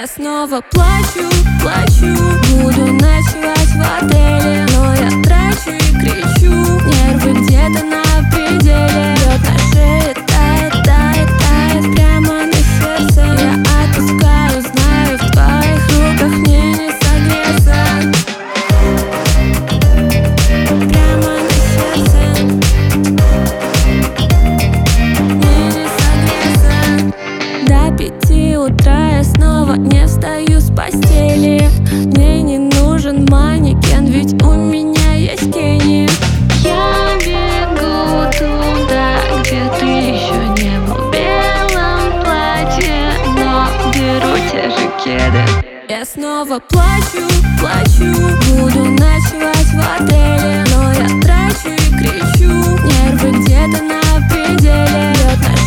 снова плачу, буду ночевать в отеле, но я трачу и кричу, нервы где-то на пределе. Лед на шее тает, тает, тает прямо на сердце. Я отпускаю, знаю, в твоих руках мне не согреться. Прямо на сердце мне не согреться. До 5 утра я снова не встаю с постели. Мне не нужен манекен, ведь у меня есть Кенни. Я бегу туда, где ты еще не был, в белом платье, но беру те же кеды. Я снова плачу, буду ночевать в отеле, но я трачу и кричу, нервы где-то на пределе. Лед на